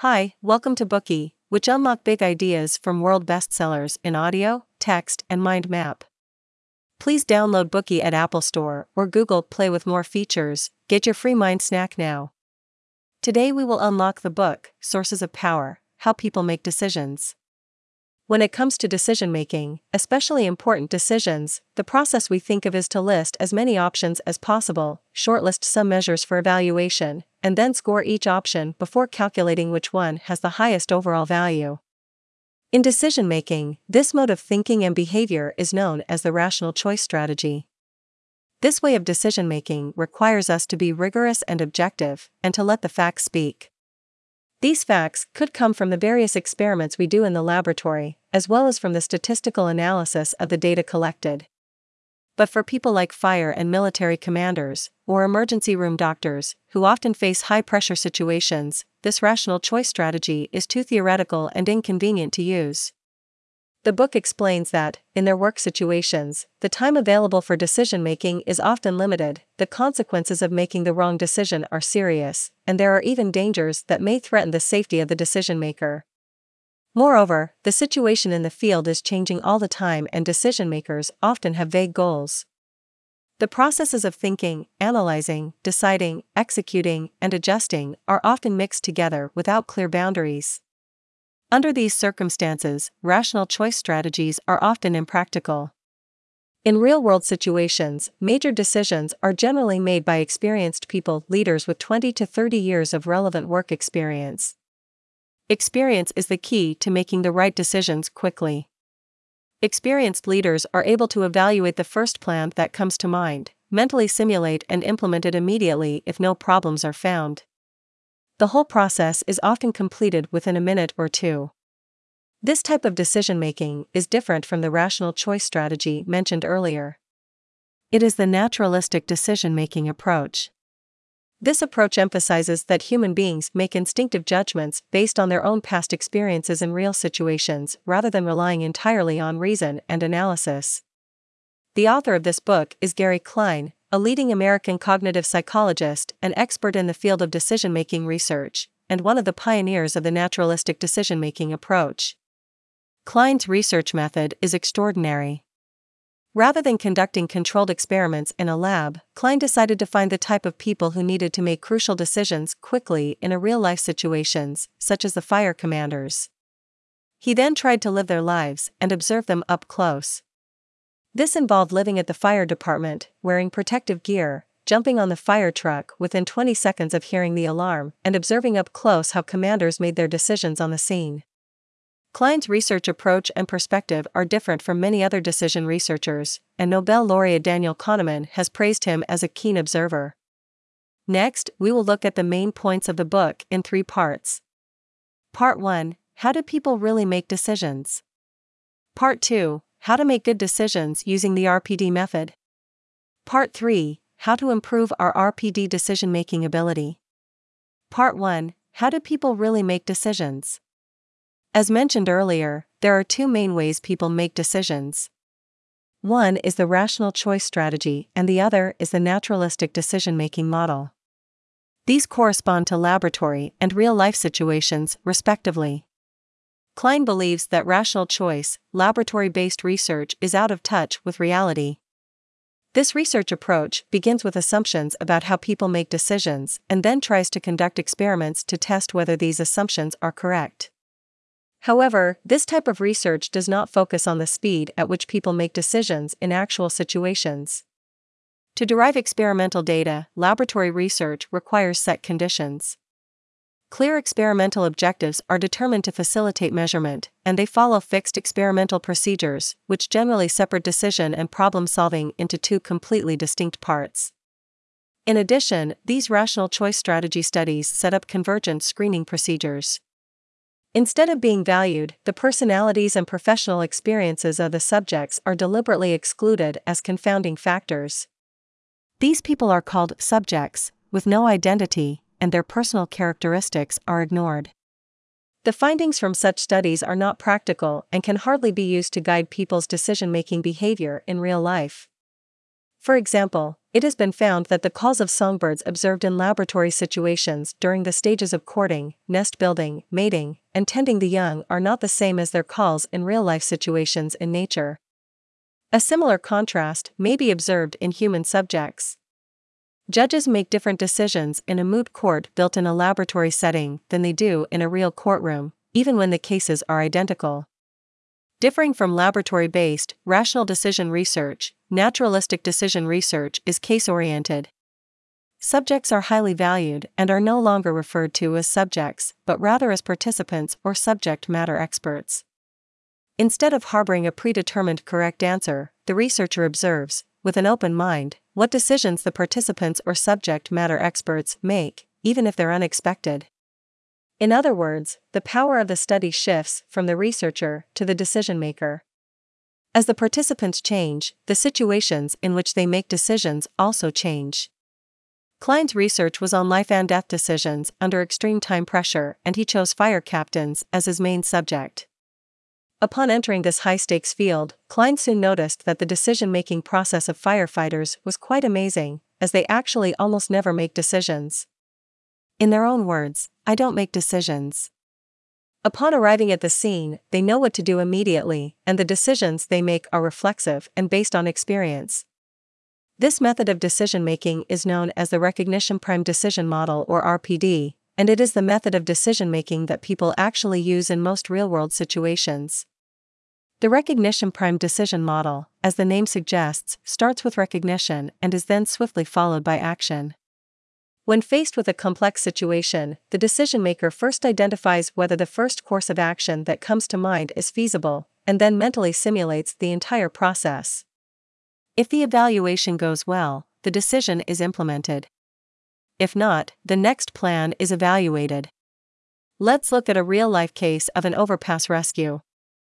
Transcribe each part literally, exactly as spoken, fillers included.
Hi, welcome to Bookey, which unlock big ideas from world bestsellers in audio, text, and mind map. Please download Bookey at Apple Store or Google Play with more features. Get your free mind snack now. Today we will unlock the book, Sources of Power: How People Make Decisions. When it comes to decision making, especially important decisions, the process we think of is to list as many options as possible, shortlist some measures for evaluation, and then score each option before calculating which one has the highest overall value. In decision making, this mode of thinking and behavior is known as the rational choice strategy. This way of decision making requires us to be rigorous and objective, and to let the facts speak. These facts could come from the various experiments we do in the laboratory, as well as from the statistical analysis of the data collected. But for people like fire and military commanders, or emergency room doctors, who often face high-pressure situations, this rational choice strategy is too theoretical and inconvenient to use. The book explains that, in their work situations, the time available for decision-making is often limited, the consequences of making the wrong decision are serious, and there are even dangers that may threaten the safety of the decision-maker. Moreover, the situation in the field is changing all the time and decision-makers often have vague goals. The processes of thinking, analyzing, deciding, executing, and adjusting are often mixed together without clear boundaries. Under these circumstances, rational choice strategies are often impractical. In real-world situations, major decisions are generally made by experienced people, leaders with twenty to thirty years of relevant work experience. Experience is the key to making the right decisions quickly. Experienced leaders are able to evaluate the first plan that comes to mind, mentally simulate and implement it immediately if no problems are found. The whole process is often completed within a minute or two. This type of decision-making is different from the rational choice strategy mentioned earlier. It is the naturalistic decision-making approach. This approach emphasizes that human beings make instinctive judgments based on their own past experiences in real situations rather than relying entirely on reason and analysis. The author of this book is Gary Klein, a leading American cognitive psychologist and expert in the field of decision-making research, and one of the pioneers of the naturalistic decision-making approach. Klein's research method is extraordinary. Rather than conducting controlled experiments in a lab, Klein decided to find the type of people who needed to make crucial decisions quickly in a real-life situations, such as the fire commanders. He then tried to live their lives and observe them up close. This involved living at the fire department, wearing protective gear, jumping on the fire truck within twenty seconds of hearing the alarm, and observing up close how commanders made their decisions on the scene. Klein's research approach and perspective are different from many other decision researchers, and Nobel laureate Daniel Kahneman has praised him as a keen observer. Next, we will look at the main points of the book in three parts. Part one: How do people really make decisions? Part two: How to make good decisions using the R P D method. Part three: How to improve our R P D decision-making ability. Part one: How do people really make decisions? As mentioned earlier, there are two main ways people make decisions. One is the rational choice strategy and the other is the naturalistic decision-making model. These correspond to laboratory and real-life situations, respectively. Klein believes that rational choice, laboratory-based research is out of touch with reality. This research approach begins with assumptions about how people make decisions and then tries to conduct experiments to test whether these assumptions are correct. However, this type of research does not focus on the speed at which people make decisions in actual situations. To derive experimental data, laboratory research requires set conditions. Clear experimental objectives are determined to facilitate measurement, and they follow fixed experimental procedures, which generally separate decision and problem-solving into two completely distinct parts. In addition, these rational choice strategy studies set up convergent screening procedures. Instead of being valued, the personalities and professional experiences of the subjects are deliberately excluded as confounding factors. These people are called subjects, with no identity, and their personal characteristics are ignored. The findings from such studies are not practical and can hardly be used to guide people's decision-making behavior in real life. For example, It has been found that the calls of songbirds observed in laboratory situations during the stages of courting, nest building, mating, and tending the young are not the same as their calls in real-life situations in nature. A similar contrast may be observed in human subjects. Judges make different decisions in a moot court built in a laboratory setting than they do in a real courtroom, even when the cases are identical. Differing from laboratory-based, rational decision research, naturalistic decision research is case-oriented. Subjects are highly valued and are no longer referred to as subjects, but rather as participants or subject matter experts. Instead of harboring a predetermined correct answer, the researcher observes, with an open mind, what decisions the participants or subject matter experts make, even if they're unexpected. In other words, the power of the study shifts from the researcher to the decision-maker. As the participants change, the situations in which they make decisions also change. Klein's research was on life and death decisions under extreme time pressure, and he chose fire captains as his main subject. Upon entering this high-stakes field, Klein soon noticed that the decision-making process of firefighters was quite amazing, as they actually almost never make decisions. In their own words, "I don't make decisions." Upon arriving at the scene, they know what to do immediately, and the decisions they make are reflexive and based on experience. This method of decision-making is known as the Recognition Prime Decision Model, or R P D, and it is the method of decision-making that people actually use in most real-world situations. The Recognition Prime Decision Model, as the name suggests, starts with recognition and is then swiftly followed by action. When faced with a complex situation, the decision-maker first identifies whether the first course of action that comes to mind is feasible, and then mentally simulates the entire process. If the evaluation goes well, the decision is implemented. If not, the next plan is evaluated. Let's look at a real-life case of an overpass rescue.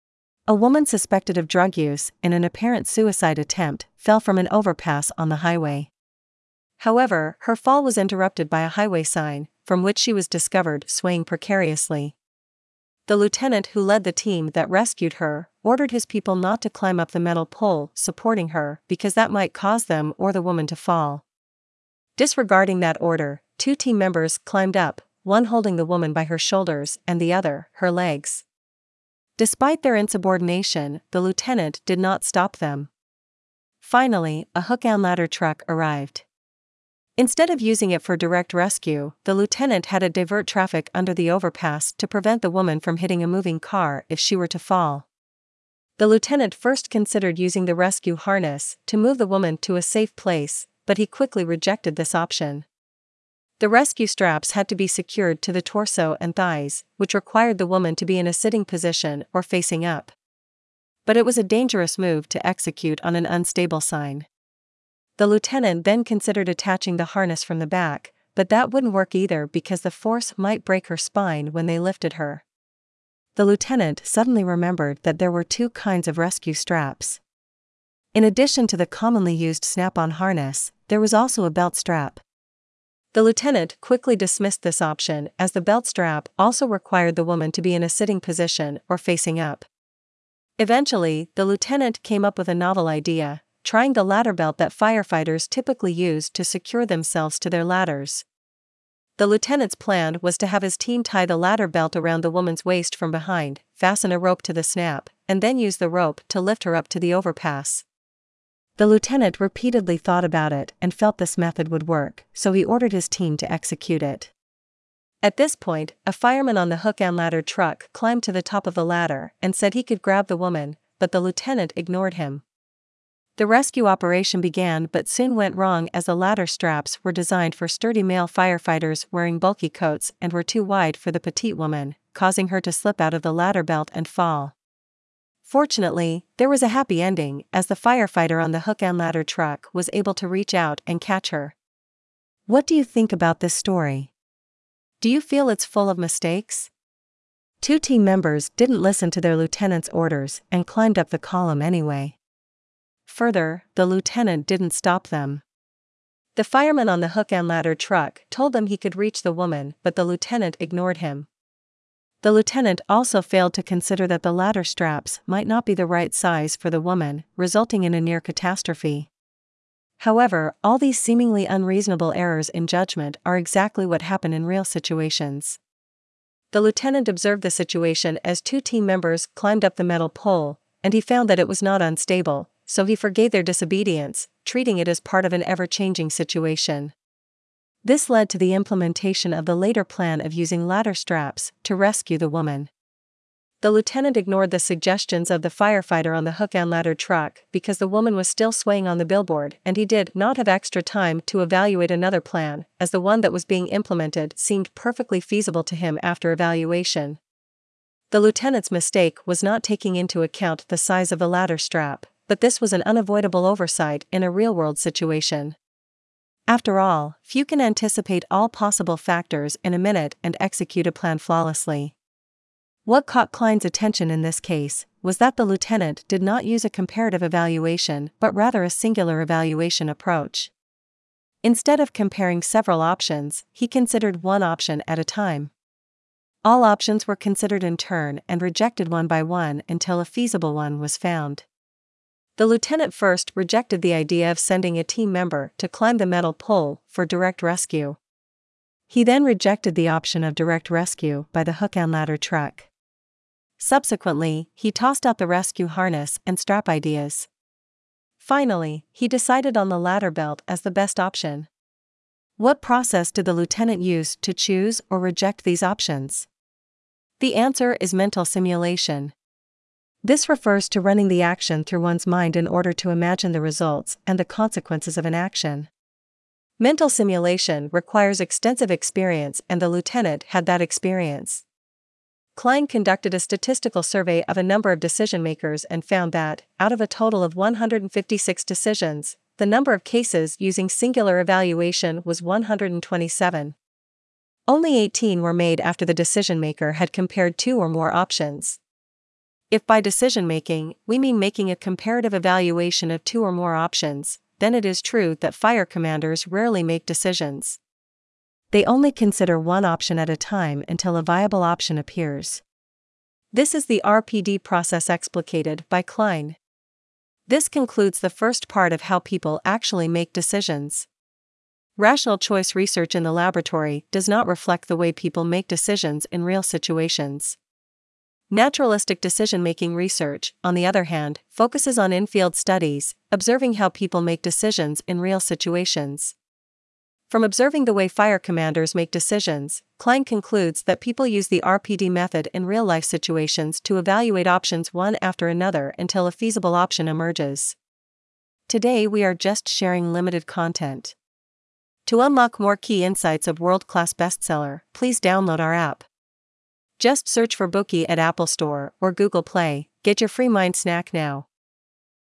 A woman suspected of drug use in an apparent suicide attempt fell from an overpass on the highway. However, her fall was interrupted by a highway sign, from which she was discovered swaying precariously. The lieutenant who led the team that rescued her ordered his people not to climb up the metal pole supporting her because that might cause them or the woman to fall. Disregarding that order, two team members climbed up, one holding the woman by her shoulders and the other, her legs. Despite their insubordination, the lieutenant did not stop them. Finally, a hook-and-ladder truck arrived. Instead of using it for direct rescue, the lieutenant had it divert traffic under the overpass to prevent the woman from hitting a moving car if she were to fall. The lieutenant first considered using the rescue harness to move the woman to a safe place, but he quickly rejected this option. The rescue straps had to be secured to the torso and thighs, which required the woman to be in a sitting position or facing up. But it was a dangerous move to execute on an unstable sign. The lieutenant then considered attaching the harness from the back, but that wouldn't work either because the force might break her spine when they lifted her. The lieutenant suddenly remembered that there were two kinds of rescue straps. In addition to the commonly used snap-on harness, there was also a belt strap. The lieutenant quickly dismissed this option as the belt strap also required the woman to be in a sitting position or facing up. Eventually, the lieutenant came up with a novel idea, trying the ladder belt that firefighters typically use to secure themselves to their ladders. The lieutenant's plan was to have his team tie the ladder belt around the woman's waist from behind, fasten a rope to the snap, and then use the rope to lift her up to the overpass. The lieutenant repeatedly thought about it and felt this method would work, so he ordered his team to execute it. At this point, a fireman on the hook-and-ladder truck climbed to the top of the ladder and said he could grab the woman, but the lieutenant ignored him. The rescue operation began but soon went wrong as the ladder straps were designed for sturdy male firefighters wearing bulky coats and were too wide for the petite woman, causing her to slip out of the ladder belt and fall. Fortunately, there was a happy ending as the firefighter on the hook-and-ladder truck was able to reach out and catch her. What do you think about this story? Do you feel it's full of mistakes? Two team members didn't listen to their lieutenant's orders and climbed up the column anyway. Further, the lieutenant didn't stop them. The fireman on the hook-and-ladder truck told them he could reach the woman, but the lieutenant ignored him. The lieutenant also failed to consider that the ladder straps might not be the right size for the woman, resulting in a near catastrophe. However, all these seemingly unreasonable errors in judgment are exactly what happen in real situations. The lieutenant observed the situation as two team members climbed up the metal pole, and he found that it was not unstable, so he forgave their disobedience, treating it as part of an ever-changing situation. This led to the implementation of the later plan of using ladder straps to rescue the woman. The lieutenant ignored the suggestions of the firefighter on the hook-and-ladder truck because the woman was still swaying on the billboard, and he did not have extra time to evaluate another plan, as the one that was being implemented seemed perfectly feasible to him after evaluation. The lieutenant's mistake was not taking into account the size of the ladder strap, but this was an unavoidable oversight in a real-world situation. After all, few can anticipate all possible factors in a minute and execute a plan flawlessly. What caught Klein's attention in this case was that the lieutenant did not use a comparative evaluation but rather a singular evaluation approach. Instead of comparing several options, he considered one option at a time. All options were considered in turn and rejected one by one until a feasible one was found. The lieutenant first rejected the idea of sending a team member to climb the metal pole for direct rescue. He then rejected the option of direct rescue by the hook-and-ladder truck. Subsequently, he tossed out the rescue harness and strap ideas. Finally, he decided on the ladder belt as the best option. What process did the lieutenant use to choose or reject these options? The answer is mental simulation. This refers to running the action through one's mind in order to imagine the results and the consequences of an action. Mental simulation requires extensive experience, and the lieutenant had that experience. Klein conducted a statistical survey of a number of decision-makers and found that, out of a total of one hundred fifty-six decisions, the number of cases using singular evaluation was one hundred twenty-seven. Only eighteen were made after the decision-maker had compared two or more options. If by decision-making, we mean making a comparative evaluation of two or more options, then it is true that fire commanders rarely make decisions. They only consider one option at a time until a viable option appears. This is the R P D process explicated by Klein. This concludes the first part of how people actually make decisions. Rational choice research in the laboratory does not reflect the way people make decisions in real situations. Naturalistic decision-making research, on the other hand, focuses on in-field studies, observing how people make decisions in real situations. From observing the way fire commanders make decisions, Klein concludes that people use the R P D method in real-life situations to evaluate options one after another until a feasible option emerges. Today we are just sharing limited content. To unlock more key insights of world-class bestseller, please download our app. Just search for Bookey at Apple Store or Google Play. Get your free mind snack now.